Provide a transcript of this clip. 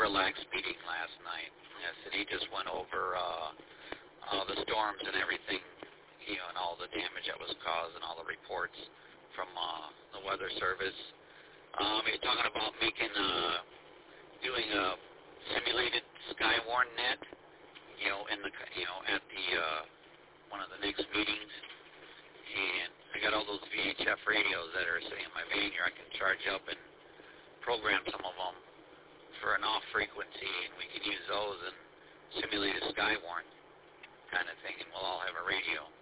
relaxed meeting last night. Yes, and he just went over the storms and everything, and all the damage that was caused and all the reports from the Weather Service. He's talking about doing a simulated Skywarn net, at the one of the next meetings. And I got all those VHF radios that are sitting in my van here. I can charge up and program some of them for an off frequency, and we can use those and simulate a Skywarn kind of thing, and we'll all have a radio.